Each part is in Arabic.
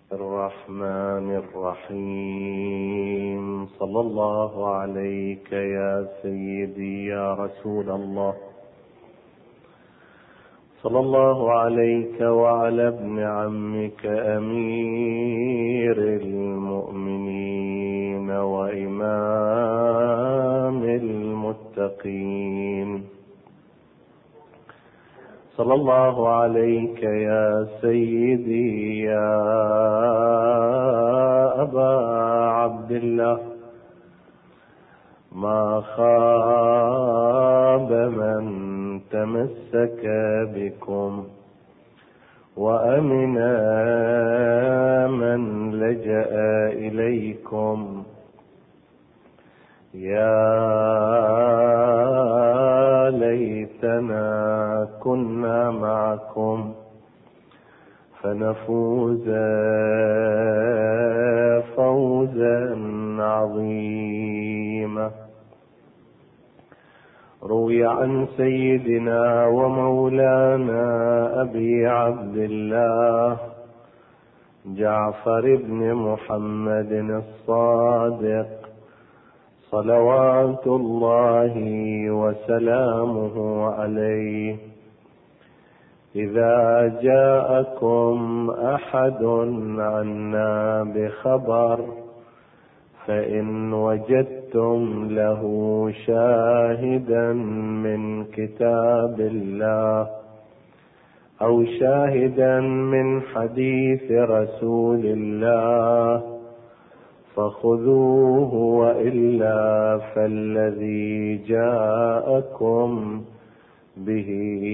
الرحمن الرحيم. صلى الله عليك يا سيدي يا رسول الله، صلى الله عليك وعلى ابن عمك أمير المؤمنين وإمام المتقين. صلى الله عليك يا سيدي يا أبا عبد الله، ما خاب من تمسك بكم وأمن من لجأ إليكم. يا ليتنا كنا معكم فنفوز فوزا عظيما. روي عن سيدنا ومولانا أبي عبد الله جعفر بن محمد الصادق صلوات الله وسلامه عليه: إذا جاءكم أحد عنا بخبر فإن وجدتم له شاهدا من كتاب الله أو شاهدا من حديث رسول الله فخذوه، وإلا فالذي جاءكم به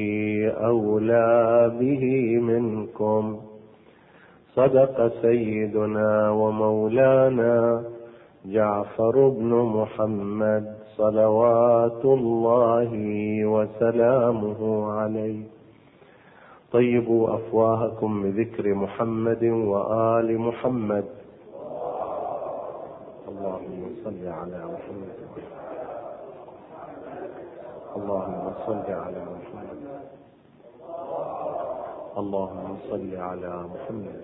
أولى به منكم. صدق سيدنا ومولانا جعفر بن محمد صلوات الله وسلامه عليه. طيبوا أفواهكم بذكر محمد وآل محمد. اللهم صل على محمد، اللهم صل على محمد، اللهم صل على محمد،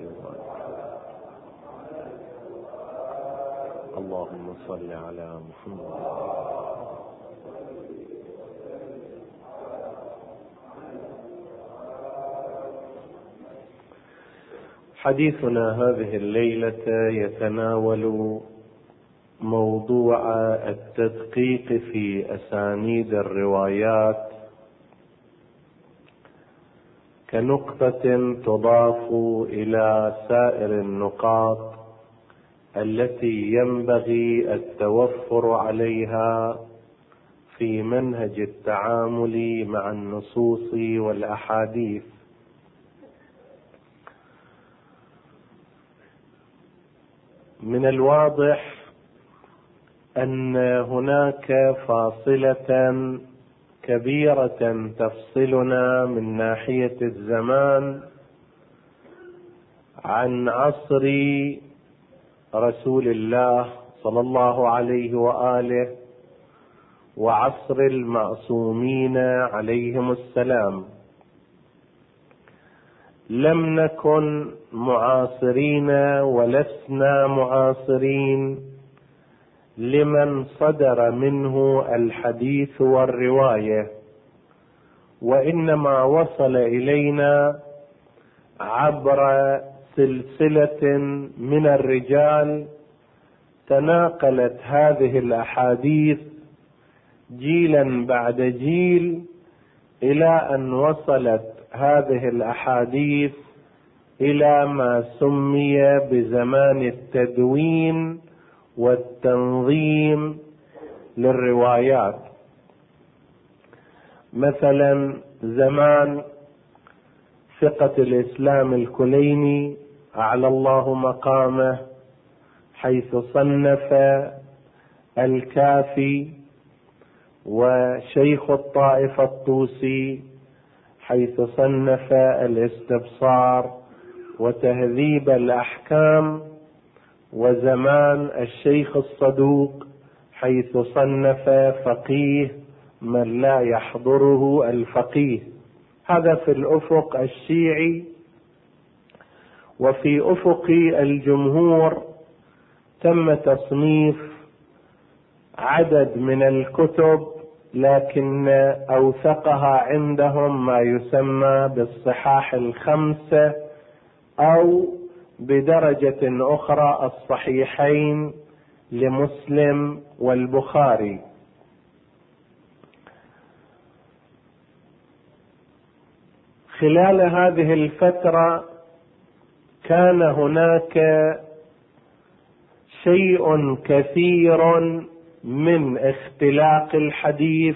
اللهم صل على محمد. حديثنا هذه الليلة يتناول موضوع التدقيق في أسانيد الروايات كنقطة تضاف إلى سائر النقاط التي ينبغي التوفر عليها في منهج التعامل مع النصوص والأحاديث. من الواضح أن هناك فاصلة كبيرة تفصلنا من ناحية الزمان عن عصر رسول الله صلى الله عليه وآله وعصر المعصومين عليهم السلام. لم نكن معاصرين ولسنا معاصرين لمن صدر منه الحديث والرواية، وإنما وصل إلينا عبر سلسلة من الرجال تناقلت هذه الأحاديث جيلا بعد جيل، إلى أن وصلت هذه الأحاديث إلى ما سمي بزمان التدوين والتنظيم للروايات. مثلا زمان ثقة الإسلام الكليني أعلى الله مقامه، حيث صنف الكافي، وشيخ الطائفة الطوسي حيث صنف الاستبصار وتهذيب الأحكام، وزمان الشيخ الصدوق حيث صنف فقيه من لا يحضره الفقيه. هذا في الأفق الشيعي. وفي أفق الجمهور تم تصنيف عدد من الكتب، لكن أوثقها عندهم ما يسمى بالصحاح الخمسة، أو بدرجة أخرى الصحيحين لمسلم والبخاري. خلال هذه الفترة كان هناك شيء كثير من اختلاق الحديث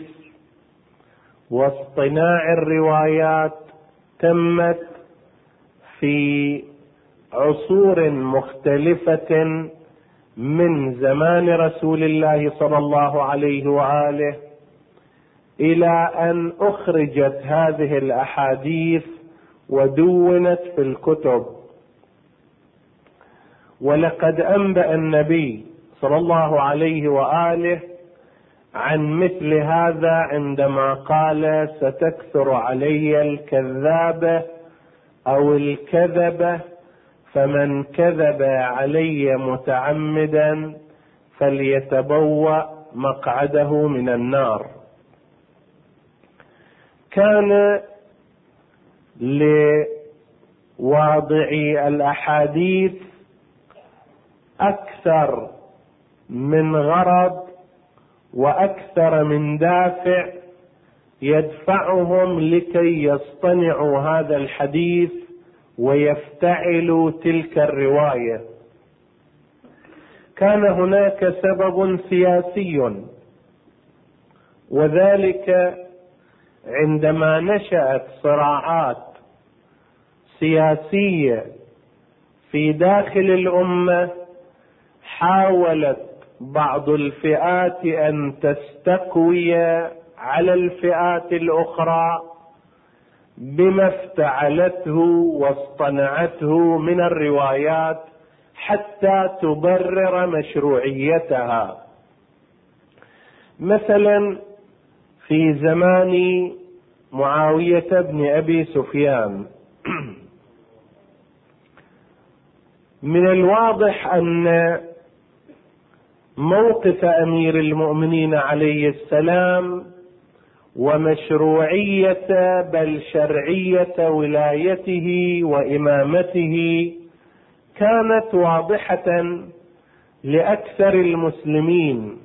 واصطناع الروايات تمت في عصور مختلفة من زمان رسول الله صلى الله عليه وآله إلى أن أخرجت هذه الأحاديث ودونت في الكتب. ولقد أنبأ النبي صلى الله عليه وآله عن مثل هذا عندما قال: ستكثر علي الكذابة أو الكذبة، فمن كذب علي متعمدا فليتبوأ مقعده من النار. كان لواضعي الأحاديث أكثر من غرض وأكثر من دافع يدفعهم لكي يصطنعوا هذا الحديث ويفتعلوا تلك الرواية. كان هناك سبب سياسي، وذلك عندما نشأت صراعات سياسية في داخل الأمة، حاولت بعض الفئات أن تستقوي على الفئات الأخرى بما افتعلته واصطنعته من الروايات حتى تبرر مشروعيتها. مثلا في زمان معاوية بن أبي سفيان من الواضح أن موقف أمير المؤمنين عليه السلام ومشروعية بل شرعية ولايته وإمامته كانت واضحة لأكثر المسلمين،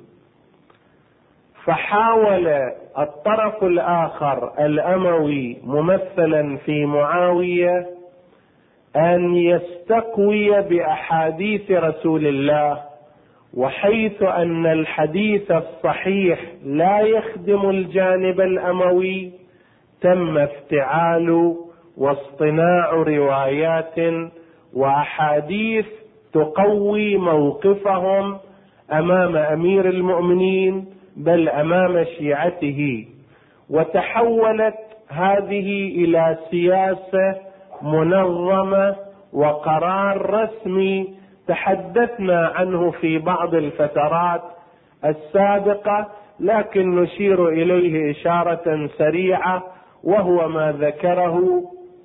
فحاول الطرف الآخر الأموي ممثلا في معاوية أن يستقوي بأحاديث رسول الله، وحيث أن الحديث الصحيح لا يخدم الجانب الأموي تم افتعال واصطناع روايات وأحاديث تقوي موقفهم أمام أمير المؤمنين بل أمام شيعته. وتحولت هذه إلى سياسة منظمة وقرار رسمي تحدثنا عنه في بعض الفترات السابقة، لكن نشير إليه إشارة سريعة، وهو ما ذكره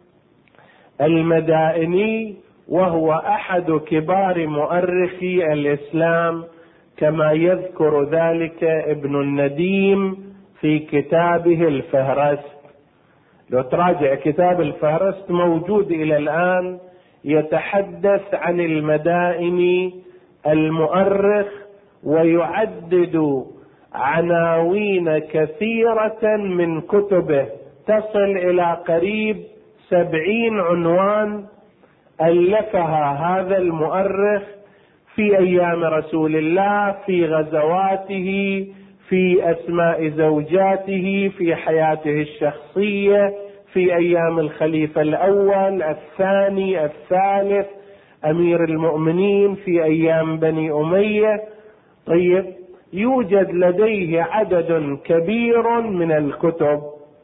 المدائني، وهو أحد كبار مؤرخي الإسلام، كما يذكر ذلك ابن النديم في كتابه الفهرست. لو تراجع كتاب الفهرست موجود إلى الآن، يتحدث عن المدائن المؤرخ ويعدد عناوين كثيرة من كتبه تصل إلى قريب 70 عنوان ألفها هذا المؤرخ في أيام رسول الله، في غزواته، في أسماء زوجاته، في حياته الشخصية، في أيام الخليفة الأول الثاني الثالث، أمير المؤمنين، في أيام بني أمية. طيب، يوجد لديه عدد كبير من الكتب.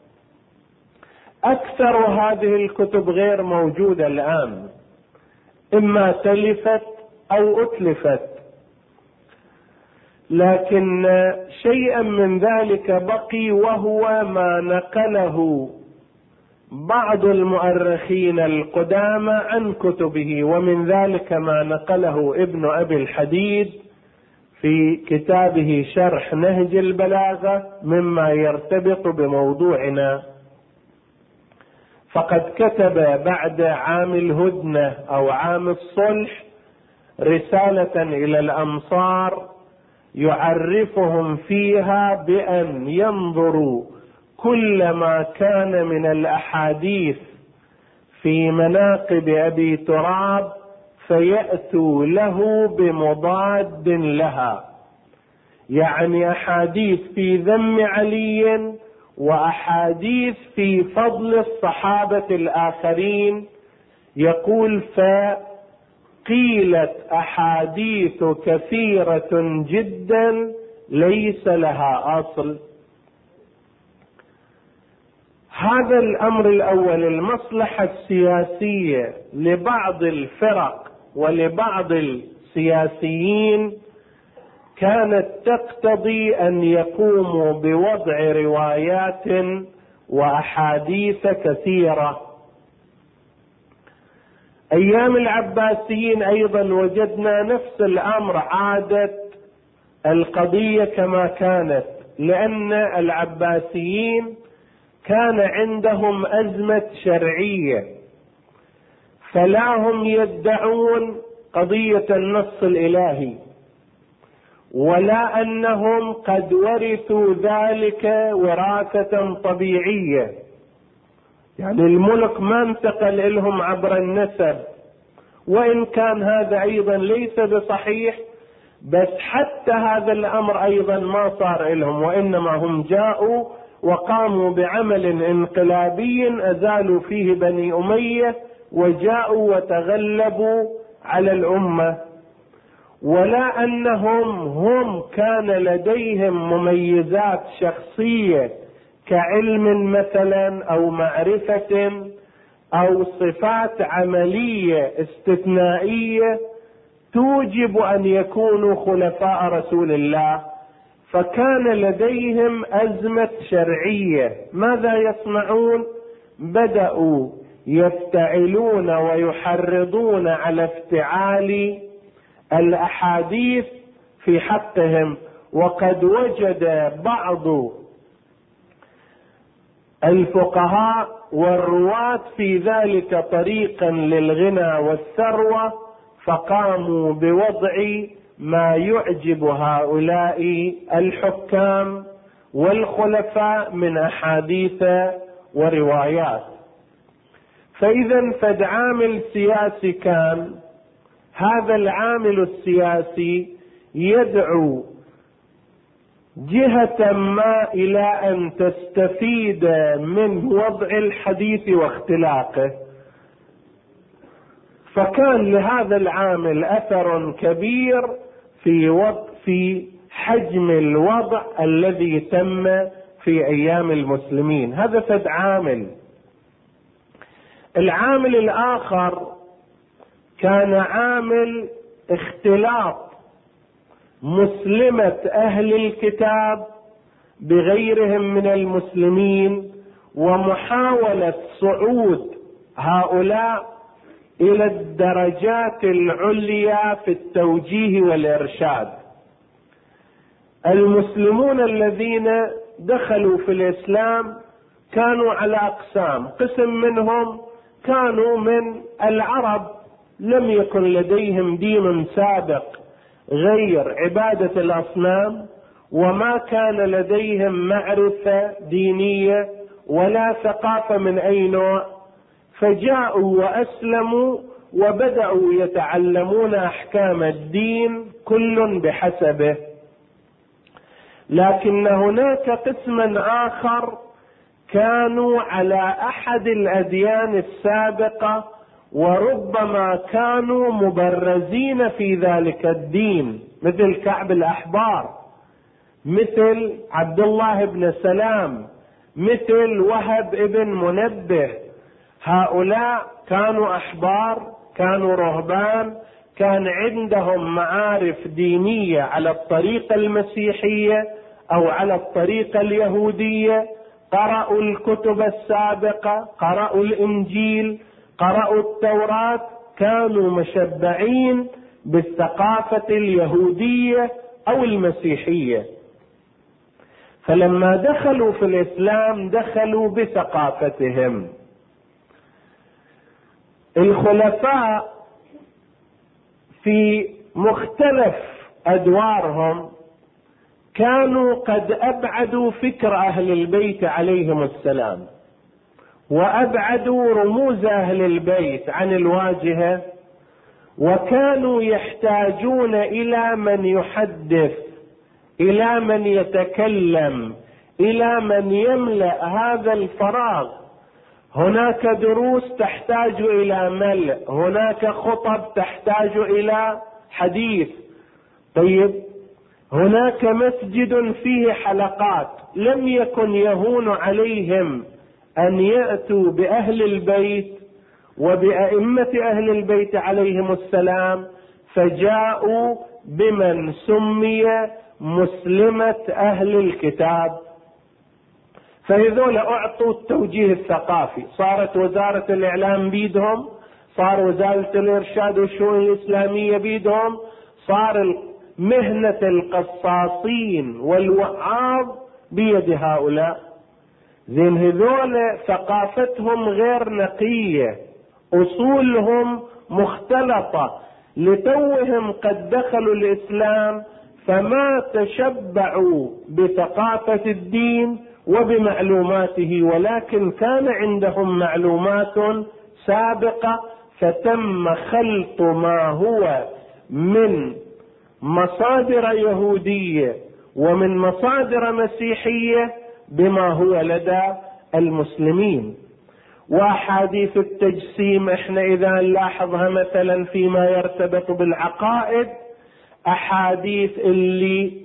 أكثر هذه الكتب غير موجودة الآن، إما تلفت أو أتلفت، لكن شيئا من ذلك بقي، وهو ما نقله بعض المؤرخين القدامى عن كتبه، ومن ذلك ما نقله ابن أبي الحديد في كتابه شرح نهج البلاغة مما يرتبط بموضوعنا. فقد كتب بعد عام الهدنة أو عام الصلح رسالة إلى الأمصار يعرفهم فيها بأن ينظروا كل ما كان من الأحاديث في مناقب أبي تراب فيأتوا له بمضاد لها، يعني أحاديث في ذم علي وأحاديث في فضل الصحابة الآخرين. يقول: فقيلت أحاديث كثيرة جدا ليس لها أصل. هذا الأمر الأول، المصلحة السياسية لبعض الفرق ولبعض السياسيين كانت تقتضي أن يقوموا بوضع روايات وأحاديث كثيرة. أيام العباسيين أيضا وجدنا نفس الأمر، عادت القضية كما كانت، لأن العباسيين كان عندهم أزمة شرعية، فلا هم يدعون قضية النص الإلهي ولا أنهم قد ورثوا ذلك وراثة طبيعية، يعني الملك ما انتقل لهم عبر النسب، وإن كان هذا أيضا ليس بصحيح، بس حتى هذا الأمر أيضا ما صار لهم، وإنما هم جاءوا وقاموا بعمل انقلابي أزالوا فيه بني أمية وجاءوا وتغلبوا على الأمة. ولا أنهم هم كان لديهم مميزات شخصية كعلم مثلا أو معرفة أو صفات عملية استثنائية توجب أن يكونوا خلفاء رسول الله، فكان لديهم أزمة شرعية. ماذا يصنعون؟ بدأوا يفتعلون ويحرضون على افتعال الأحاديث في حقهم. وقد وجد بعض الفقهاء والرواة في ذلك طريقا للغنى والثروة، فقاموا بوضع ما يعجب هؤلاء الحكام والخلفاء من أحاديث وروايات. فإذا فد عامل سياسي كان، هذا العامل السياسي يدعو جهة ما إلى أن تستفيد من وضع الحديث واختلاقه، فكان لهذا العامل أثر كبير في حجم الوضع الذي تم في أيام المسلمين. هذا فد عامل. العامل الآخر كان عامل اختلاط مسلمة أهل الكتاب بغيرهم من المسلمين، ومحاولة صعود هؤلاء إلى الدرجات العليا في التوجيه والإرشاد. المسلمون الذين دخلوا في الإسلام كانوا على أقسام، قسم منهم كانوا من العرب لم يكن لديهم دين سابق غير عبادة الأصنام، وما كان لديهم معرفة دينية ولا ثقافة من أي نوع، فجاءوا وأسلموا وبدأوا يتعلمون أحكام الدين كل بحسبه. لكن هناك قسما آخر كانوا على أحد الأديان السابقة، وربما كانوا مبرزين في ذلك الدين، مثل كعب الأحبار، مثل عبد الله بن سلام، مثل وهب بن منبه. هؤلاء كانوا أحبار، كانوا رهبان، كان عندهم معارف دينية على الطريقة المسيحية أو على الطريقة اليهودية، قرأوا الكتب السابقة، قرأوا الإنجيل، قرأوا التوراة، كانوا مشبعين بالثقافة اليهودية أو المسيحية. فلما دخلوا في الإسلام دخلوا بثقافتهم. الخلفاء في مختلف أدوارهم كانوا قد أبعدوا فكر أهل البيت عليهم السلام، وأبعدوا رموز أهل البيت عن الواجهة، وكانوا يحتاجون إلى من يحدث، إلى من يتكلم، إلى من يملأ هذا الفراغ. هناك دروس تحتاج إلى ملء، هناك خطب تحتاج إلى حديث. طيب، هناك مسجد فيه حلقات، لم يكن يهون عليهم أن يأتوا بأهل البيت وبأئمة أهل البيت عليهم السلام، فجاءوا بمن سمي مسلمة أهل الكتاب. فهذول أعطوا التوجيه الثقافي، صارت وزارة الإعلام بيدهم، صار وزارة الإرشاد والشؤون الإسلامية بيدهم، صار مهنة القصاصين والوعاظ بيد هؤلاء. زين، هذول ثقافتهم غير نقية، أصولهم مختلطة، لتوهم قد دخلوا الإسلام فما تشبعوا بثقافة الدين وبمعلوماته، ولكن كان عندهم معلومات سابقة، فتم خلط ما هو من مصادر يهودية ومن مصادر مسيحية بما هو لدى المسلمين. وأحاديث التجسيم احنا إذا نلاحظها مثلا فيما يرتبط بالعقائد، أحاديث اللي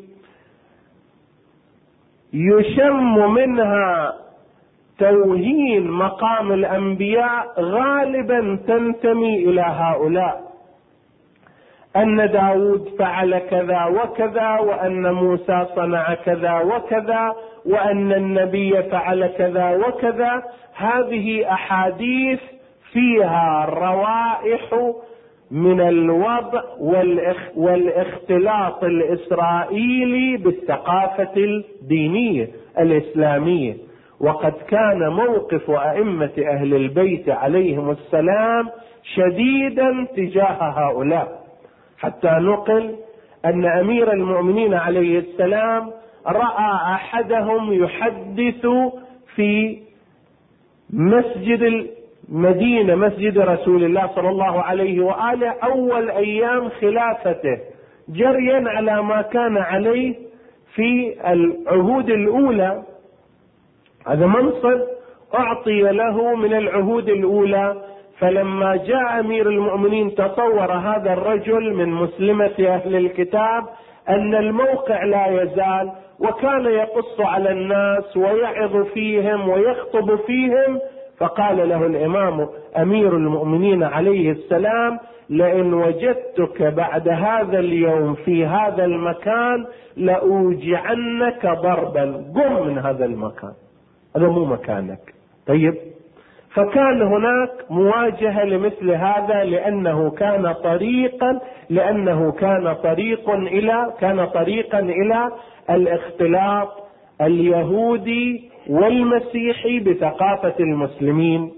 يشم منها توهين مقام الأنبياء غالبا تنتمي إلى هؤلاء، أن داود فعل كذا وكذا، وأن موسى صنع كذا وكذا، وأن النبي فعل كذا وكذا. هذه أحاديث فيها روائح من الوضع والاختلاط الإسرائيلي بالثقافة الدينية الإسلامية. وقد كان موقف أئمة أهل البيت عليهم السلام شديدا تجاه هؤلاء، حتى نقل أن أمير المؤمنين عليه السلام رأى أحدهم يحدث في مسجد المدينة، مسجد رسول الله صلى الله عليه وآله، أول أيام خلافته، جريا على ما كان عليه في العهود الأولى. هذا منصب أعطي له من العهود الأولى. فلما جاء أمير المؤمنين تصور هذا الرجل من مسلمة أهل الكتاب أن الموقع لا يزال، وكان يقص على الناس ويعظ فيهم ويخطب فيهم. فقال له الإمام أمير المؤمنين عليه السلام: لئن وجدتك بعد هذا اليوم في هذا المكان لأوجعنك ضربا، قم من هذا المكان، هذا مو مكانك. طيب، فكان هناك مواجهة لمثل هذا، لأنه كان طريقا إلى الاختلاط اليهودي والمسيحي بثقافة المسلمين.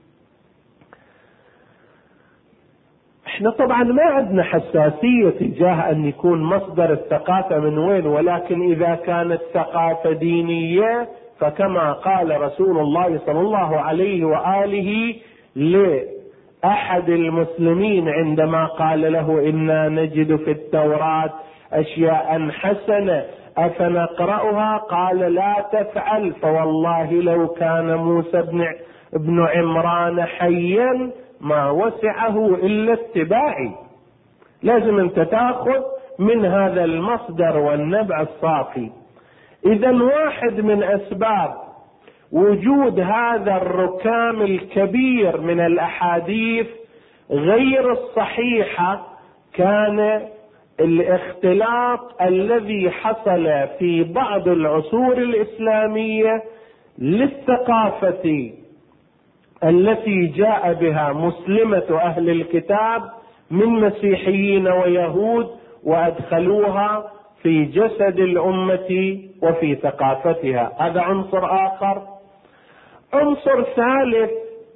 احنا طبعا ما عندنا حساسية تجاه أن يكون مصدر الثقافة من وين، ولكن إذا كانت ثقافة دينية فكما قال رسول الله صلى الله عليه وآله لأحد المسلمين عندما قال له: إنا نجد في التوراة أشياء حسنة أفنقرأها؟ قال: لا تفعل، فوالله لو كان موسى ابن عمران حيا ما وسعه إلا اتباعي. لازم أنت تأخذ من هذا المصدر والنبع الصافي. إذا واحد من أسباب وجود هذا الركام الكبير من الأحاديث غير الصحيحة كان الاختلاط الذي حصل في بعض العصور الإسلامية للثقافة التي جاء بها مسلمة أهل الكتاب من مسيحيين ويهود، وأدخلوها في جسد الأمة وفي ثقافتها. هذا عنصر آخر. عنصر ثالث،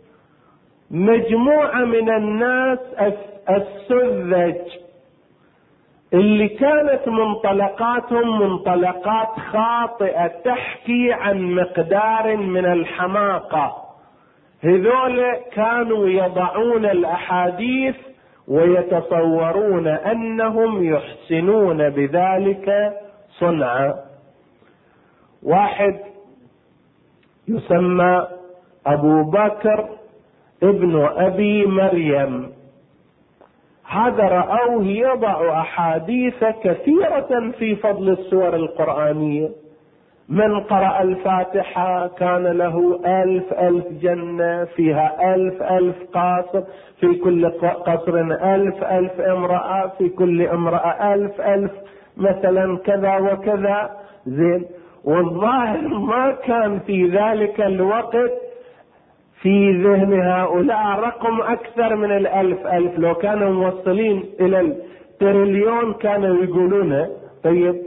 مجموعة من الناس السذج اللي كانت منطلقاتهم منطلقات خاطئة تحكي عن مقدار من الحماقة، هذول كانوا يضعون الأحاديث ويتصورون أنهم يحسنون بذلك صنعا. واحد يسمى أبو بكر ابن أبي مريم، هذا رأوه يضع أحاديث كثيرة في فضل السور القرآنية. من قرأ الفاتحة كان له 1000 جنة، فيها 1000 قاصر، في كل قصر 1000 امرأة، في كل امرأة 1000 مثلا كذا وكذا. زين. والظاهر ما كان في ذلك الوقت في ذهن هؤلاء رقم أكثر من 1000. لو كانوا موصلين إلى التريليون كانوا يقولونه. طيب،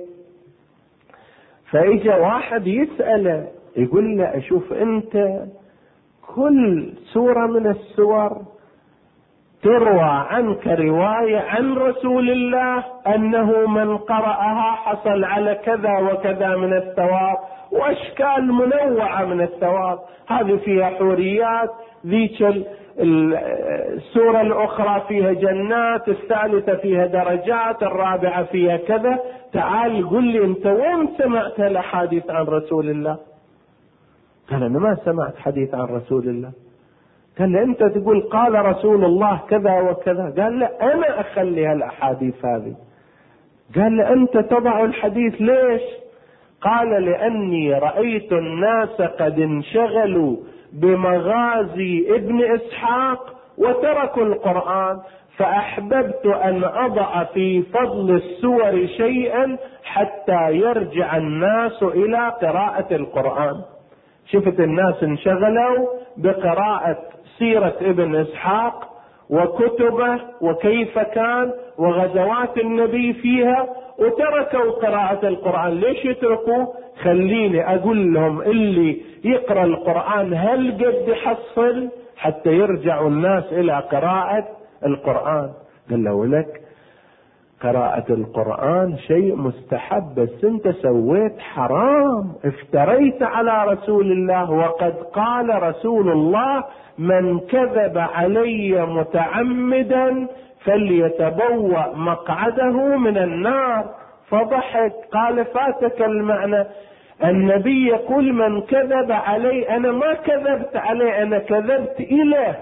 فإجا واحد يسأله يقول له أشوف أنت كل سورة من السور تروى عنك رواية عن رسول الله أنه من قرأها حصل على كذا وكذا من الثواب، وأشكال منوعة من الثواب. هذه فيها حوريات، ذيك السورة الأخرى فيها جنات، الثالثة فيها درجات، الرابعة فيها كذا. تعال قل لي أنت وين سمعت الأحاديث عن رسول الله؟ قال أنا ما سمعت حديث عن رسول الله. قال له أنت تقول قال رسول الله كذا وكذا. قال لا، أنا أخلي هالأحاديث هذه. قال له أنت تضع الحديث ليش؟ قال لأني رأيت الناس قد انشغلوا بمغازي ابن إسحاق وتركوا القرآن، فأحببت أن أضع في فضل السور شيئا حتى يرجع الناس إلى قراءة القرآن. شفت الناس انشغلوا بقراءة سيرة ابن إسحاق وكتبه وكيف كان وغزوات النبي فيها، وتركوا قراءة القرآن. ليش يتركوا؟ خليني أقول لهم اللي يقرأ القرآن هل قد يحصل حتى يرجعوا الناس إلى قراءة القرآن. قال له لك قراءة القرآن شيء مستحب، بس انت سويت حرام، افتريت على رسول الله، وقد قال رسول الله من كذب علي متعمدا فليتبوأ مقعده من النار. فضحك قال فاتك المعنى. النبي يقول من كذب علي، انا ما كذبت عليه، انا كذبت إليه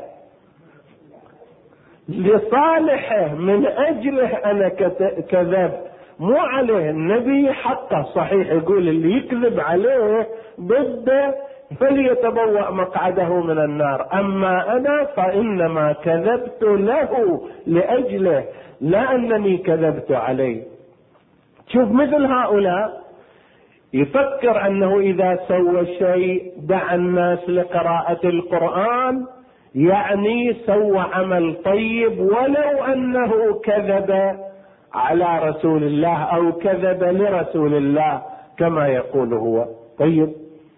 لصالحه، من أجله أنا كذبت، مو عليه. النبي حقه صحيح يقول اللي يكذب عليه ضده فليتبوأ مقعده من النار، أما أنا فإنما كذبت له لأجله، لا أنني كذبت عليه. شوف مثل هؤلاء يفكر أنه إذا سوى شيء دعا الناس لقراءة القرآن يعني سوى عمل طيب، ولو أنه كذب على رسول الله أو كذب لرسول الله كما يقول هو. طيب،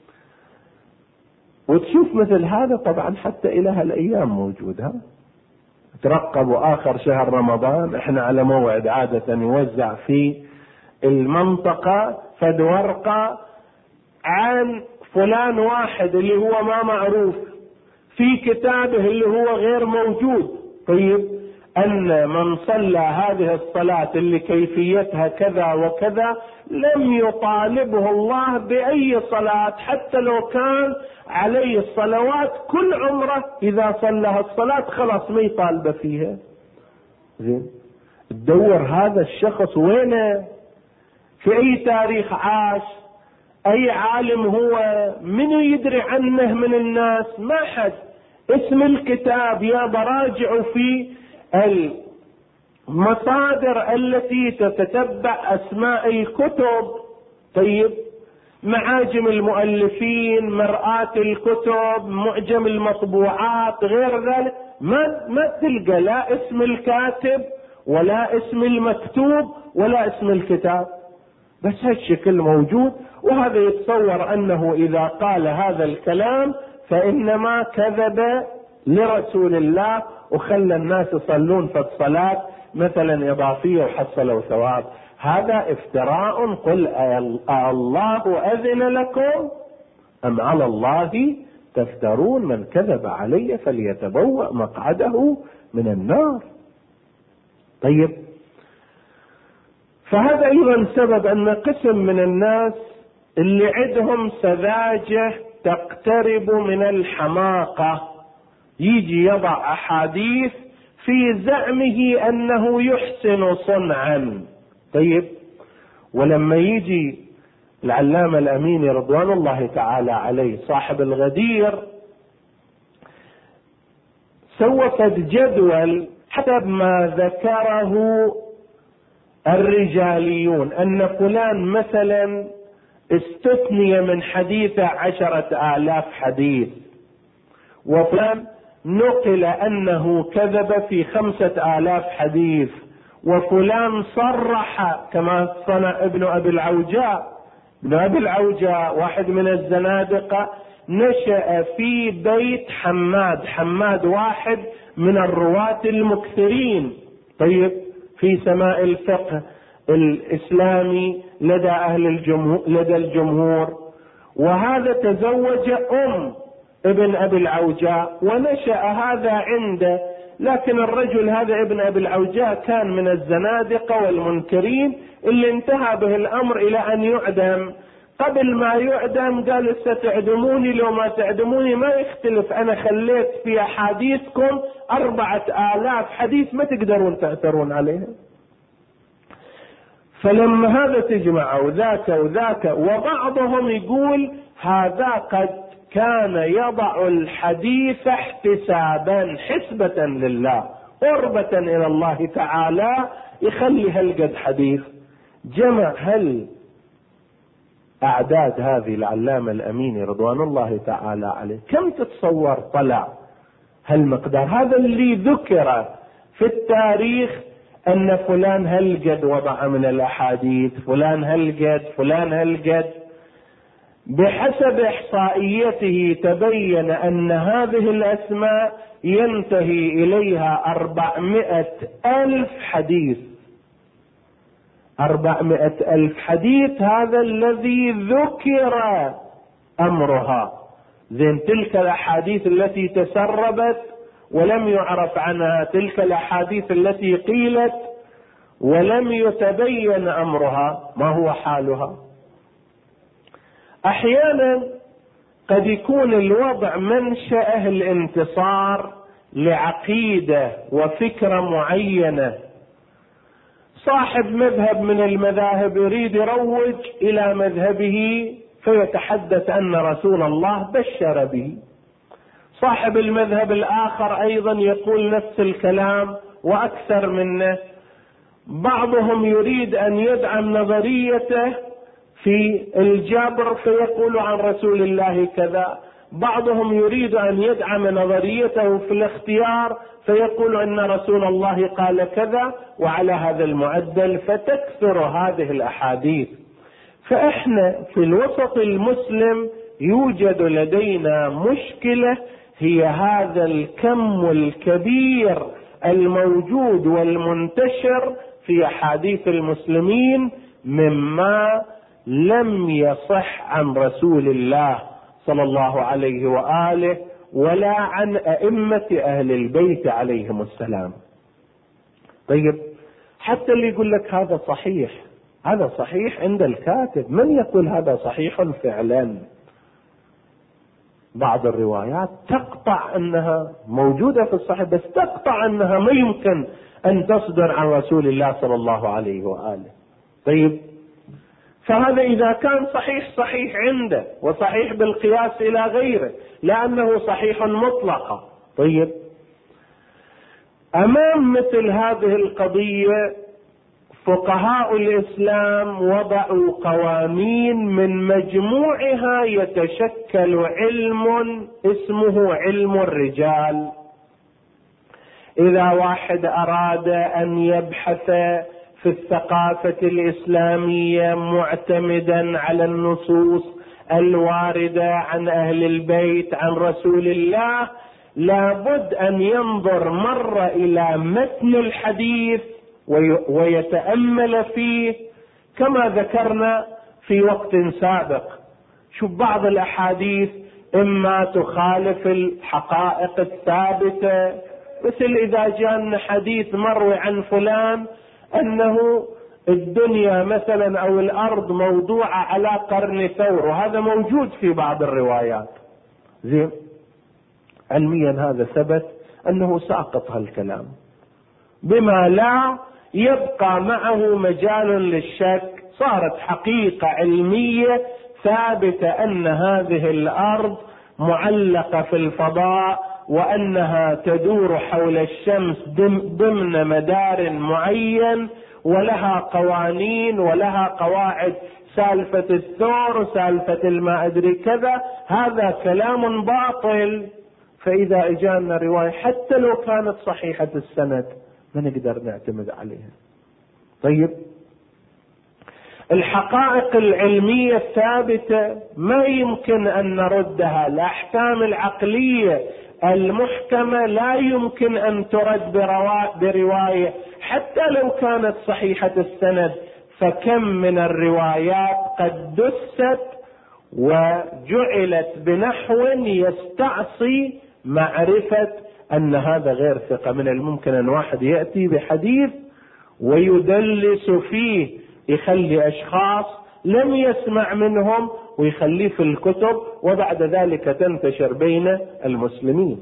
وتشوف مثل هذا طبعا حتى إلى هالأيام موجود. ترقبوا آخر شهر رمضان احنا على موعد عادة يوزع في المنطقة فد ورقة عن فلان واحد اللي هو ما معروف في كتابه اللي هو غير موجود. طيب، أن من صلى هذه الصلاة اللي كيفيتها كذا وكذا لم يطالبه الله بأي صلاة، حتى لو كان عليه الصلوات كل عمره، إذا صلى الصلاة خلاص ما يطالب فيها. زين، تدور هذا الشخص وينه، في أي تاريخ عاش، أي عالم هو، من يدري عنه من الناس؟ ما حد. اسم الكتاب يا براجع في المصادر التي تتتبع أسماء الكتب. طيب، معاجم المؤلفين، مرآة الكتب، معجم المطبوعات، غير ذلك، ما تلقى لا اسم الكاتب ولا اسم المكتوب ولا اسم الكتاب، بس هالشكل موجود. وهذا يتصور أنه إذا قال هذا الكلام فإنما كذب لرسول الله وخلى الناس يصلون في الصلاة مثلا إضافية وحصلوا ثواب. هذا افتراء. قل الله أذن لكم أم على الله تفترون؟ من كذب علي فليتبوأ مقعده من النار. طيب، فهذا أيضا سبب أن قسم من الناس اللي عندهم سذاجة تقترب من الحماقة يجي يضع أحاديث في زعمه أنه يحسن صنعا. طيب، ولما يجي العلامة الأميني رضوان الله تعالى عليه صاحب الغدير سوف جدول حسب ما ذكره الرجاليون أن فلان مثلا استثني من حديثه 10,000 حديث، وفلان نقل أنه كذب في 5,000 حديث، وفلان صرح كما صنع ابن أبي العوجاء. ابن أبي العوجاء واحد من الزنادقة نشأ في بيت حماد واحد من الرواة المكثرين. طيب، في سماء الفقه الإسلامي لدى الجمهور، وهذا تزوج ابن أبي العوجاء ونشأ هذا عنده. لكن الرجل هذا ابن أبي العوجاء كان من الزنادقة والمنكرين اللي انتهى به الأمر إلى أن يعدم. قبل ما يعدم قال ستعدموني، لو ما تعدموني ما يختلف، أنا خليت في أحاديثكم 4,000 حديث ما تقدرون تأثرون عليها. فلما هذا تجمع وذاك وذاك، وبعضهم يقول هذا قد كان يضع الحديث احتسابا حسبة لله قربة إلى الله تعالى، يخلي هالقد حديث. جمع أعداد هذه العلامة الأميني رضوان الله تعالى عليه، كم تتصور طلع هالمقدار؟ هذا اللي ذكر في التاريخ أن فلان هالقد وضع من الأحاديث، فلان هالقد. بحسب إحصائيته تبين أن هذه الأسماء ينتهي إليها 400,000 حديث. 400,000 حديث هذا الذي ذكر أمرها. زين، تلك الأحاديث التي تسربت ولم يعرف عنها، تلك الأحاديث التي قيلت ولم يتبين أمرها، ما هو حالها؟ أحيانا قد يكون الوضع منشأه الانتصار لعقيدة وفكرة معينة. صاحب مذهب من المذاهب يريد يروج إلى مذهبه فيتحدث أن رسول الله بشر به. صاحب المذهب الآخر أيضا يقول نفس الكلام وأكثر منه. بعضهم يريد أن يدعم نظريته في الجبر فيقول عن رسول الله كذا، بعضهم يريد أن يدعم نظريته في الاختيار فيقول أن رسول الله قال كذا، وعلى هذا المعدل فتكثر هذه الأحاديث. فإحنا في الوسط المسلم يوجد لدينا مشكلة، هي هذا الكم الكبير الموجود والمنتشر في أحاديث المسلمين مما لم يصح عن رسول الله صلى الله عليه وآله ولا عن أئمة أهل البيت عليهم السلام. طيب، حتى اللي يقول لك هذا صحيح، هذا صحيح عند الكاتب، من يقول هذا صحيح فعلا؟ بعض الروايات تقطع أنها موجودة في الصحيح، بس تقطع أنها ما يمكن أن تصدر عن رسول الله صلى الله عليه وآله. طيب، فهذا إذا كان صحيح عنده وصحيح بالقياس إلى غيره لأنه صحيح مطلقا. طيب، أمام مثل هذه القضية فقهاء الإسلام وضعوا قوانين من مجموعها يتشكل علم اسمه علم الرجال. إذا واحد أراد أن يبحث في الثقافة الإسلامية معتمدا على النصوص الواردة عن أهل البيت عن رسول الله، لابد أن ينظر مرة إلى متن الحديث ويتأمل فيه كما ذكرنا في وقت سابق. شوف بعض الأحاديث إما تخالف الحقائق الثابتة، مثل إذا جاءنا حديث مروي عن فلان أنه الدنيا مثلا أو الأرض موضوعة على قرن ثور، وهذا موجود في بعض الروايات، زين علميا هذا ثبت أنه ساقط هالكلام بما لا يبقى معه مجال للشك، صارت حقيقة علمية ثابتة أن هذه الأرض معلقة في الفضاء وأنها تدور حول الشمس ضمن مدار معين ولها قوانين ولها قواعد، سالفة الثور وسالفة الماء أدري كذا، هذا كلام باطل. فإذا اجانا رواية حتى لو كانت صحيحة السند ما نقدر نعتمد عليها. طيب الحقائق العلمية الثابتة ما يمكن أن نردها، الأحكام العقلية المحكمة لا يمكن أن ترد برواية حتى لو كانت صحيحة السند. فكم من الروايات قد دست وجعلت بنحو يستعصي معرفة أن هذا غير ثقة. من الممكن أن واحد يأتي بحديث ويدلس فيه، يخلي أشخاص لم يسمع منهم ويخليه في الكتب وبعد ذلك تنتشر بين المسلمين.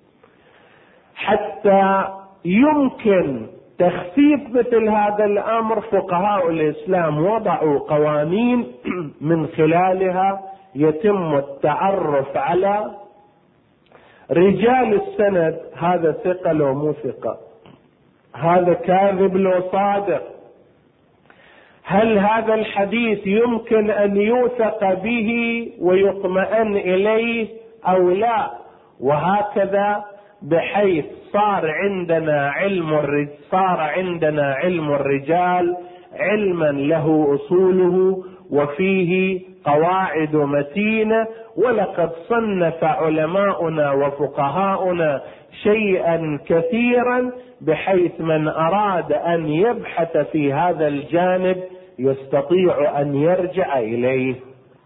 حتى يمكن تخفيف مثل هذا الأمر فقهاء الإسلام وضعوا قوانين من خلالها يتم التعرف على رجال السند، هذا ثقة لو مو ثقة، هذا كاذب لو صادق، هل هذا الحديث يمكن أن يوثق به ويطمئن إليه أو لا، وهكذا، بحيث صار عندنا علم الرجال علما له أصوله وفيه قواعد متينة. ولقد صنف علماؤنا وفقهاؤنا شيئا كثيرا بحيث من أراد أن يبحث في هذا الجانب يستطيع أن يرجع إليه.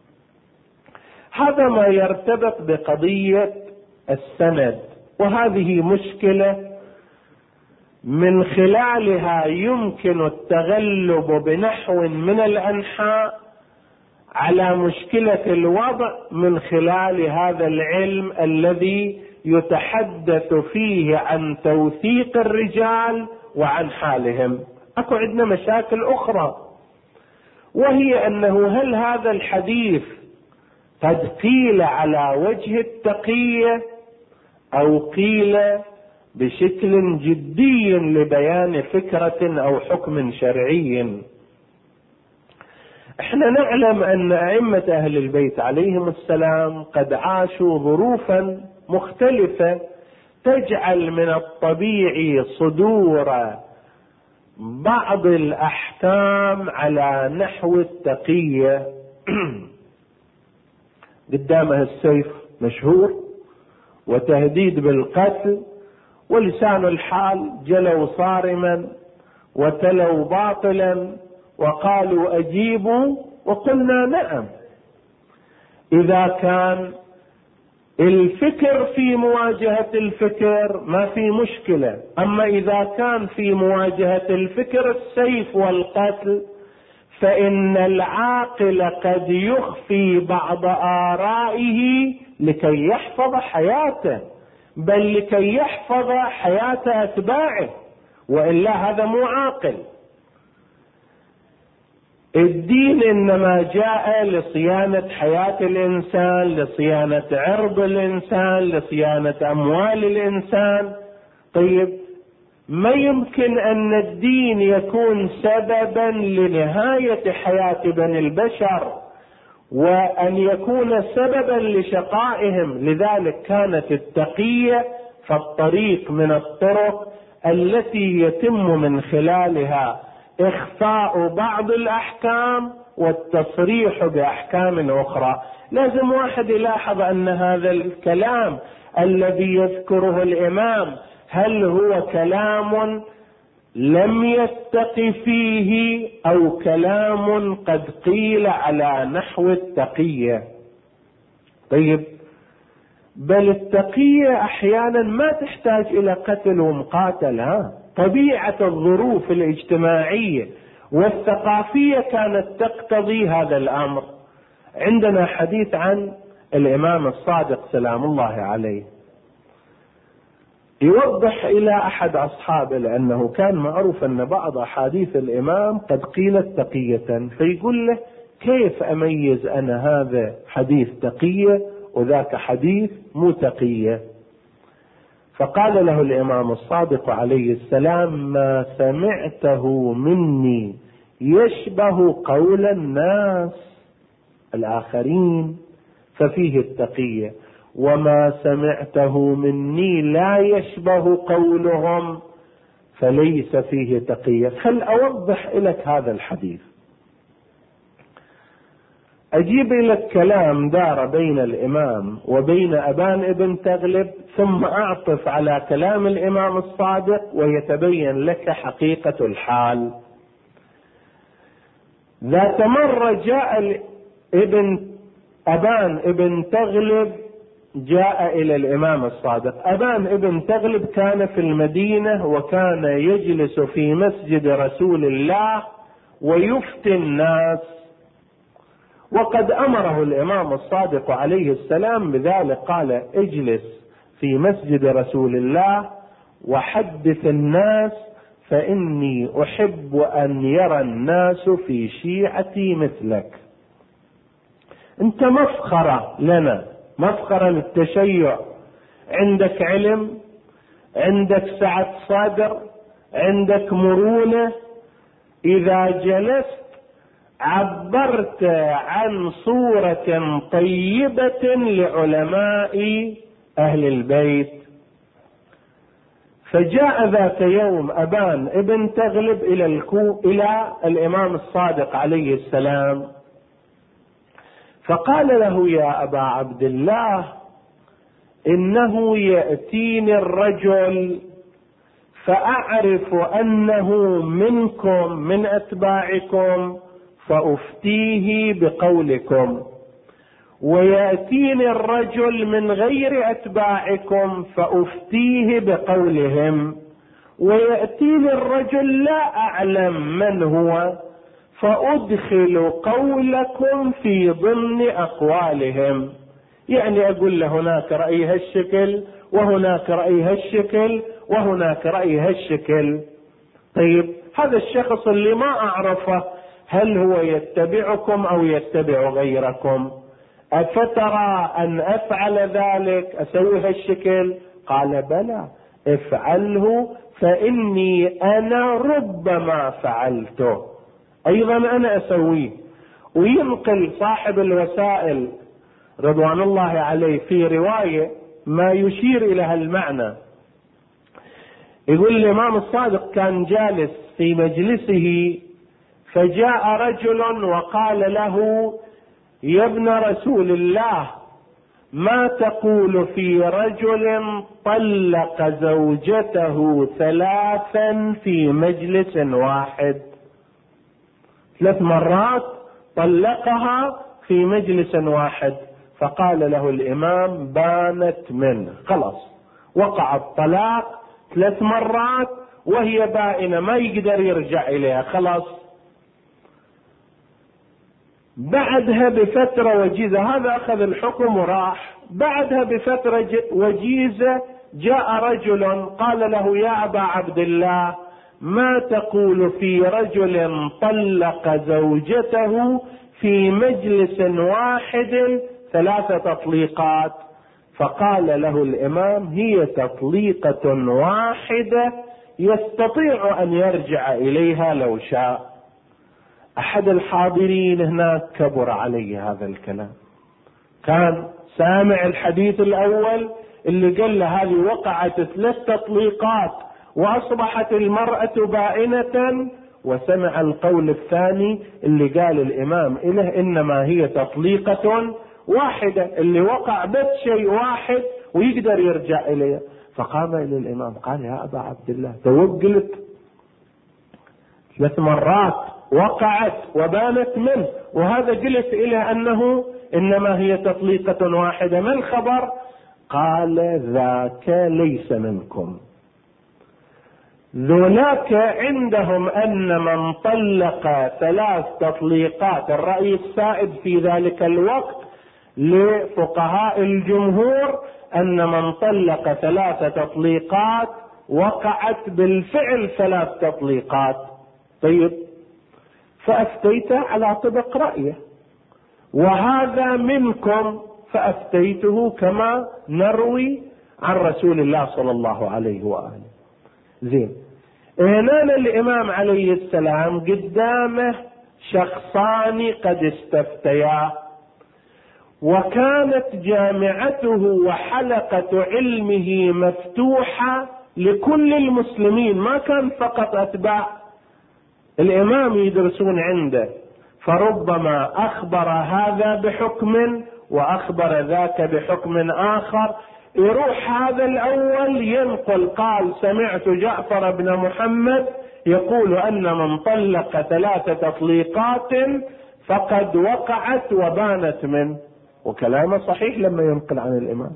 هذا ما يرتبط بقضية السند، وهذه مشكلة من خلالها يمكن التغلب بنحو من الأنحاء على مشكلة الوضع من خلال هذا العلم الذي يتحدث فيه عن توثيق الرجال وعن حالهم. اكو عندنا مشاكل اخرى، وهي انه هل هذا الحديث قد قيل على وجه التقية او قيل بشكل جدي لبيان فكرة او حكم شرعي. احنا نعلم ان ائمة اهل البيت عليهم السلام قد عاشوا ظروفا مختلفة تجعل من الطبيعي صدور بعض الاحكام على نحو التقية. قدامه السيف مشهور وتهديد بالقتل، ولسان الحال جلوا صارما وتلوا باطلا وقالوا أجيبوا وقلنا نعم. إذا كان الفكر في مواجهة الفكر ما في مشكلة، أما إذا كان في مواجهة الفكر السيف والقتل فإن العاقل قد يخفي بعض آرائه لكي يحفظ حياته، بل لكي يحفظ حياة أتباعه، وإلا هذا مو عاقل. الدين إنما جاء لصيانة حياة الإنسان، لصيانة عرض الإنسان، لصيانة أموال الإنسان. طيب ما يمكن أن الدين يكون سببا لنهاية حياة بني البشر وأن يكون سببا لشقائهم. لذلك كانت التقية فالطريق من الطرق التي يتم من خلالها إخفاء بعض الأحكام والتصريح بأحكام أخرى. لازم واحد يلاحظ أن هذا الكلام الذي يذكره الإمام هل هو كلام لم يتق فيه أو كلام قد قيل على نحو التقية. طيب، بل التقية أحيانا ما تحتاج إلى قتل ومقاتل. طبيعة الظروف الاجتماعية والثقافية كانت تقتضي هذا الأمر. عندنا حديث عن الإمام الصادق سلام الله عليه يوضح إلى أحد أصحابه، لأنه كان معروف أن بعض أحاديث الإمام قد قيلت تقية، فيقول له كيف أميز أنا هذا حديث تقية وذاك حديث مو تقية؟ فقال له الإمام الصادق عليه السلام: ما سمعته مني يشبه قول الناس الآخرين ففيه التقية، وما سمعته مني لا يشبه قولهم فليس فيه تقية. خل أوضح لك هذا الحديث. أجيب لك كلام دار بين الإمام وبين أبان ابن تغلب، ثم أعطف على كلام الإمام الصادق ويتبين لك حقيقة الحال. ذات مرة جاء أبان ابن تغلب جاء إلى الإمام الصادق. أبان ابن تغلب كان في المدينة وكان يجلس في مسجد رسول الله ويفتي الناس، وقد أمره الإمام الصادق عليه السلام بذلك. قال: اجلس في مسجد رسول الله وحدث الناس، فإني أحب أن يرى الناس في شيعتي مثلك. أنت مفخرة لنا، مفخرة للتشيع، عندك علم، عندك سعة صدر، عندك مرونة. إذا جلست عبرت عن صورة طيبة لعلماء أهل البيت. فجاء ذات يوم أبان ابن تغلب إلى الإمام الصادق عليه السلام، فقال له: يا أبا عبد الله، إنه يأتيني الرجل فأعرف أنه منكم من أتباعكم فأفتيه بقولكم، ويأتيني الرجل من غير أتباعكم فأفتيه بقولهم، ويأتيني الرجل لا أعلم من هو فأدخل قولكم في ضمن أقوالهم. يعني أقول له هناك رأي هالشكل وهناك رأي هالشكل وهناك رأي هالشكل. طيب، هذا الشخص اللي ما أعرفه هل هو يتبعكم أو يتبع غيركم؟ أفترى أن أفعل ذلك، أسوي هالشكل؟ قال: بلى، افعله، فإني أنا ربما فعلته، أيضا أنا أسويه. وينقل صاحب الوسائل رضوان الله عليه في رواية ما يشير إلى هالمعنى. يقول الإمام الصادق كان جالس في مجلسه، فجاء رجل وقال له: يا ابن رسول الله، ما تقول في رجل طلق زوجته 3 في مجلس واحد؟ 3 مرات طلقها في مجلس واحد. فقال له الإمام: بانت منه، خلاص وقع الطلاق 3 مرات وهي بائنة، ما يقدر يرجع إليها، خلاص. بعدها بفترة وجيزة، هذا أخذ الحكم وراح. بعدها بفترة وجيزة جاء رجل قال له: يا أبا عبد الله، ما تقول في رجل طلق زوجته في مجلس واحد 3 تطليقات؟ فقال له الإمام: هي تطليقة واحدة يستطيع أن يرجع إليها لو شاء. أحد الحاضرين هناك كبر عليه هذا الكلام، كان سامع الحديث الأول اللي قال له هذه وقعت 3 تطليقات وأصبحت المرأة بائنة، وسمع القول الثاني اللي قال الإمام إله إنما هي تطليقة واحدة، اللي وقع بس شيء واحد ويقدر يرجع إليه. فقام إلى الإمام قال يا أبا عبد الله توقلت 3 مرات وقعت وبانت منه، وهذا قلت إلى أنه إنما هي تطليقة واحدة، ما الخبر؟ قال ذاك ليس منكم، ذولاك عندهم أن من طلق 3 تطليقات، الرأي السائد في ذلك الوقت لفقهاء الجمهور أن من طلق 3 تطليقات وقعت بالفعل 3 تطليقات. طيب، فأفتيت على طبق رأيه، وهذا منكم فأفتيته كما نروي عن رسول الله صلى الله عليه وآله. زين، هنا الإمام عليه السلام قدامه شخصان قد استفتيا، وكانت جامعته وحلقة علمه مفتوحة لكل المسلمين، ما كان فقط أتباع الإمام يدرسون عنده، فربما أخبر هذا بحكم وأخبر ذاك بحكم آخر. يروح هذا الأول ينقل قال سمعت جعفر بن محمد يقول أن من طلق 3 تطليقات فقد وقعت وبانت منه، وكلامه صحيح لما ينقل عن الإمام.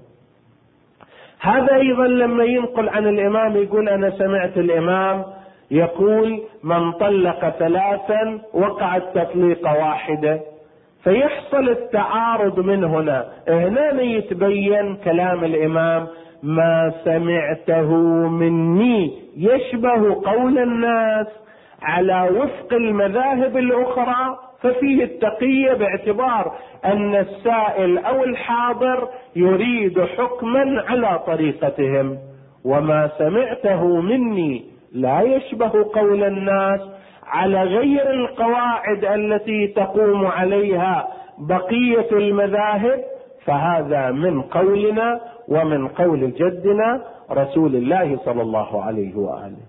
هذا أيضا لما ينقل عن الإمام يقول أنا سمعت الإمام يقول من طلق 3 وقعت تطليقة واحدة، فيحصل التعارض من هنا. هنا يتبين كلام الإمام ما سمعته مني يشبه قول الناس على وفق المذاهب الأخرى، ففيه التقية باعتبار أن السائل أو الحاضر يريد حكما على طريقتهم، وما سمعته مني لا يشبه قول الناس على غير القواعد التي تقوم عليها بقية المذاهب، فهذا من قولنا ومن قول جدنا رسول الله صلى الله عليه وآله.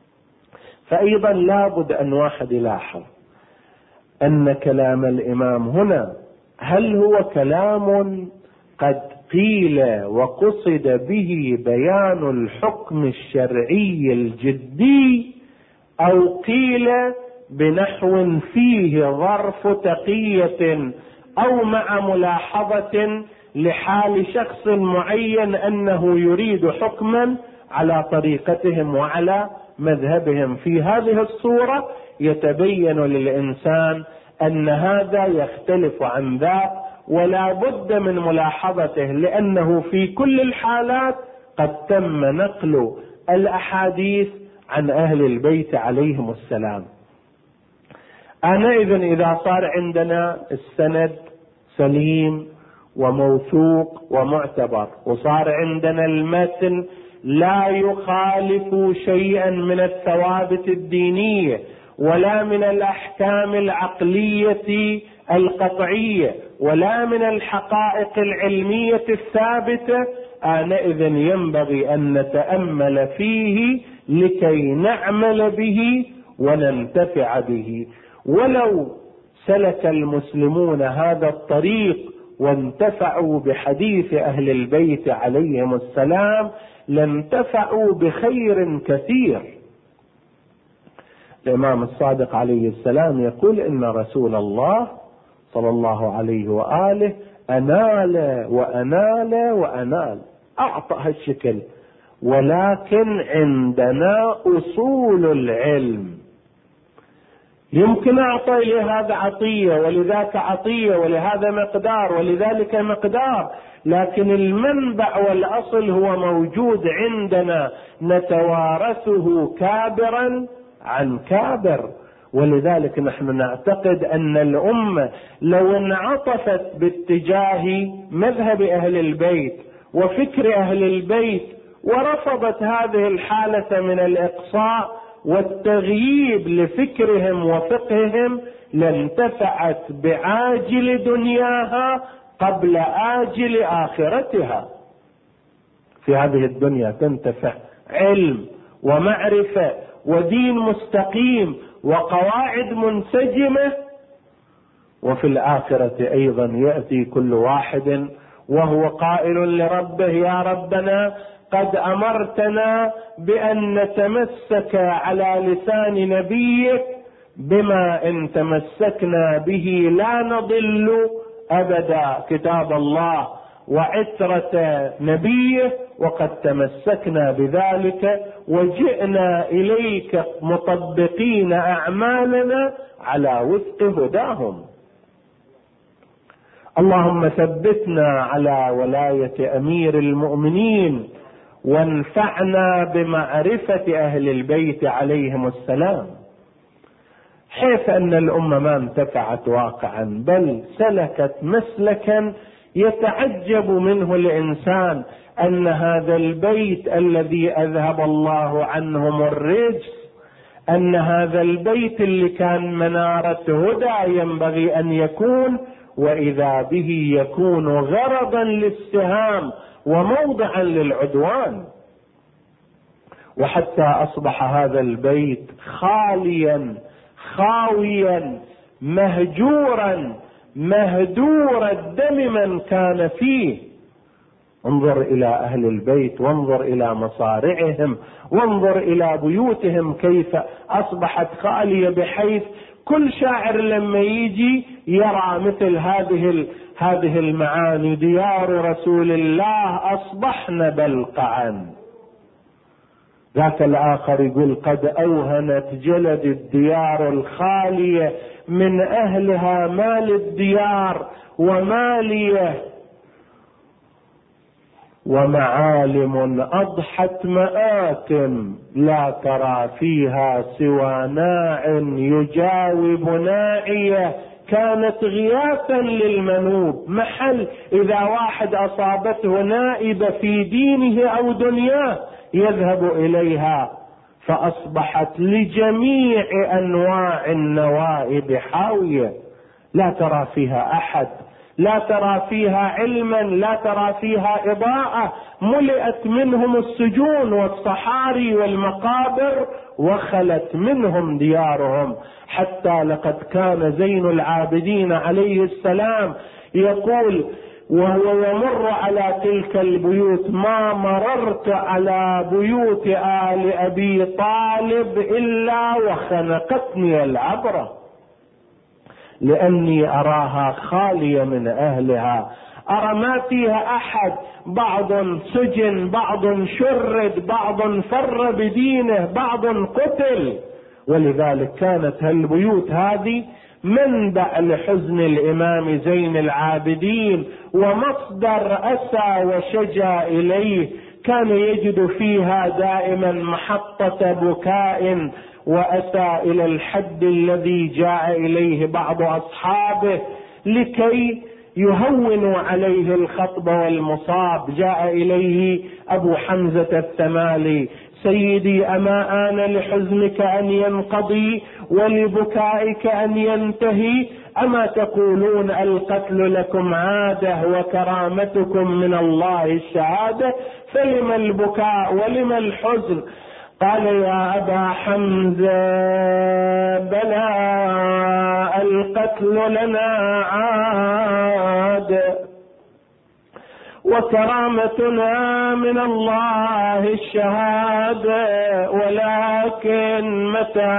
فأيضا لابد أن واحد يلاحظ أن كلام الإمام هنا هل هو كلام قد قيل وقصد به بيان الحكم الشرعي الجدي، أو قيل بنحو فيه ظرف تقية أو مع ملاحظة لحال شخص معين أنه يريد حكما على طريقتهم وعلى مذهبهم. في هذه الصورة يتبين للإنسان أن هذا يختلف عن ذاك، ولا بد من ملاحظته، لأنه في كل الحالات قد تم نقل الأحاديث عن أهل البيت عليهم السلام. إذا صار عندنا السند سليم وموثوق ومعتبر، وصار عندنا المتن لا يخالف شيئا من الثوابت الدينية ولا من الأحكام العقلية القطعية ولا من الحقائق العلمية الثابتة، آنئذ ينبغي أن نتأمل فيه لكي نعمل به وننتفع به. ولو سلك المسلمون هذا الطريق وانتفعوا بحديث أهل البيت عليهم السلام لانتفعوا بخير كثير. الإمام الصادق عليه السلام يقول إن رسول الله صلى الله عليه وآله أنال وأنال وأنال، أعطى هالشكل، ولكن عندنا أصول العلم. يمكن أعطي لهذا عطية ولذاك عطية ولهذا مقدار ولذلك مقدار، لكن المنبع والأصل هو موجود عندنا نتوارثه كابرا عن كابر. ولذلك نحن نعتقد أن الأمة لو انعطفت باتجاه مذهب أهل البيت وفكر أهل البيت ورفضت هذه الحالة من الإقصاء والتغييب لفكرهم وفقههم لانتفعت بعاجل دنياها قبل آجل آخرتها. في هذه الدنيا تنتفع علم ومعرفة ودين مستقيم وقواعد منسجمة، وفي الآخرة أيضا يأتي كل واحد وهو قائل لربه: يا ربنا قد أمرتنا بأن نتمسك على لسان نبيك بما إن تمسكنا به لا نضل أبدا، كتاب الله وعترة نبيه، وقد تمسكنا بذلك وجئنا إليك مطبقين أعمالنا على وفق هداهم. اللهم ثبتنا على ولاية أمير المؤمنين وانفعنا بمعرفة أهل البيت عليهم السلام، حيث أن الأمة ما انتفعت واقعا بل سلكت مسلكا يتعجب منه الإنسان، أن هذا البيت الذي أذهب الله عنهم الرجس، أن هذا البيت اللي كان منارة هدى ينبغي أن يكون، وإذا به يكون غرضا للسهام وموضعا للعدوان. وحتى أصبح هذا البيت خاليا خاويا مهجورا مهدور الدم من كان فيه. انظر إلى أهل البيت، وانظر إلى مصارعهم، وانظر إلى بيوتهم كيف أصبحت خالية، بحيث كل شاعر لما يجي يرى مثل هذه المعاني: ديار رسول الله أصبحن بلقعا. ذاك الآخر يقول: قد أوهنت جلد الديار الخالية من أهلها مال الديار وماليه، ومعالم أضحت مآتم لا ترى فيها سوى ناع يجاوب ناعية كانت غياثا للمنوب. محل إذا واحد أصابته نائبة في دينه أو دنياه يذهب إليها، فأصبحت لجميع أنواع النوائب حاوية، لا ترى فيها أحد، لا ترى فيها علما، لا ترى فيها إضاءة، ملئت منهم السجون والصحاري والمقابر، وخلت منهم ديارهم. حتى لقد كان زين العابدين عليه السلام يقول وهو يمر على تلك البيوت: ما مررت على بيوت آل أبي طالب إلا وخنقتني العبرة، لأني أراها خالية من أهلها، أرى ما فيها أحد، بعض سجن، بعض شرد، بعض فر بدينه، بعض قتل. ولذلك كانت هالبيوت هذه منبع لحزن الإمام زين العابدين ومصدر أسى وشجا إليه. كان يجد فيها دائما محطة بكاء وأسى، إلى الحد الذي جاء إليه بعض أصحابه لكي يهونوا عليه الخطب والمصاب. جاء إليه أبو حمزة الثمالي: سيدي أما آن لحزنك أن ينقضي ولبكائك أن ينتهي؟ أما تقولون القتل لكم عادة وكرامتكم من الله الشهادة؟ فلم البكاء ولم الحزن؟ قال: يا أبا حمزة بلى القتل لنا عادة وكرامتنا من الله الشهادة، ولكن متى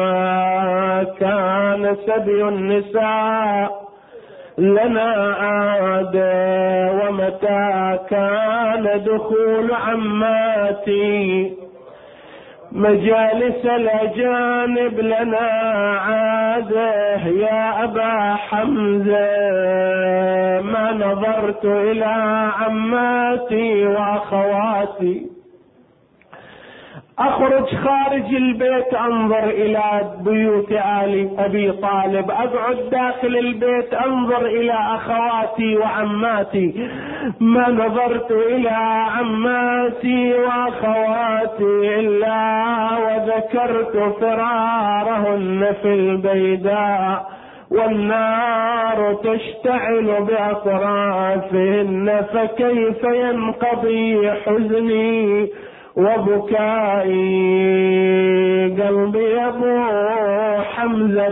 كان سبي النساء لنا عادة ومتى كان دخول عماتي مجالس الأجانب لنا عادة. يا أبا حمزة ما نظرت إلى عماتي وأخواتي اخرج خارج البيت انظر الى بيوت آل ابي طالب، اقعد داخل البيت انظر الى اخواتي وعماتي، ما نظرت الى عماتي واخواتي الا وذكرت فرارهن في البيداء والنار تشتعل باطرافهن، فكيف ينقضي حزني وبكائي، قلبي يبو حمزة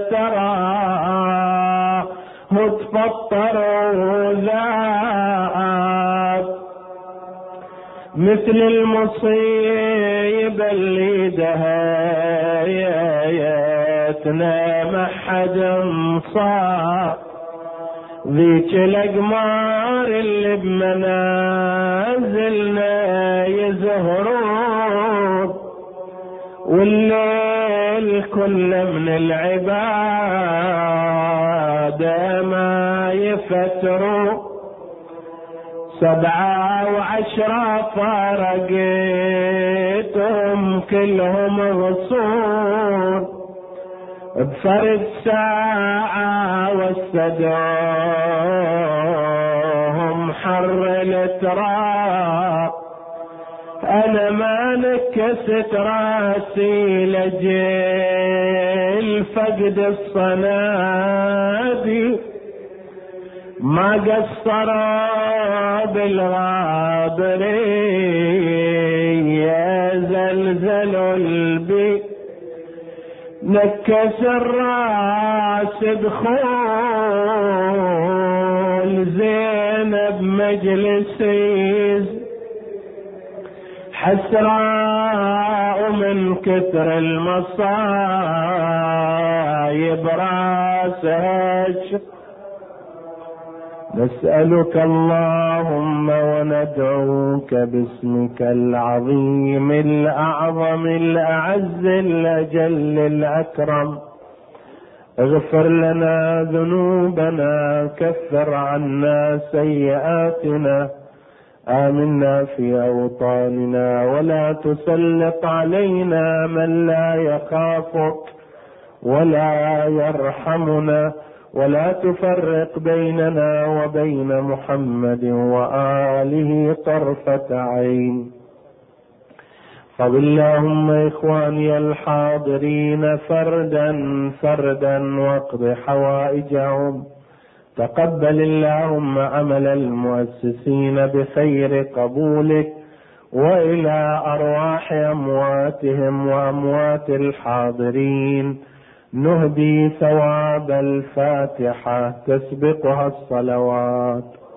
تراه تفطر ذات، مثل المصيبة اللي دهيتنا ما حد صار، ذيك الأقمار اللي بمنازلنا يزهرون، والليل كله من العبادة ما يفتروا، 7 و10 فارقيتهم كلهم غصون، بفرد ساعة والسدوهم حر الاتراق، انا ما نكست راسي لجل فقد الصنادي، ما قصروا بالغابرية زلزلوا البيت، نكس الراس دخول زينب مجلسي، حسراء من كثر المصايب راسها. نسألك اللهم وندعوك باسمك العظيم الأعظم الأعز الأجل الأكرم، اغفر لنا ذنوبنا، كفر عنا سيئاتنا، آمنا في أوطاننا، ولا تسلط علينا من لا يخافك ولا يرحمنا، ولا تفرق بيننا وبين محمد وآله طرفة عين. قل اللهم إخواني الحاضرين فردا فردا واقض حوائجهم، تقبل اللهم عمل المؤسسين بخير قبولك، وإلى أرواح أمواتهم وأموات الحاضرين نهدي ثواب الفاتحة تسبقها الصلوات.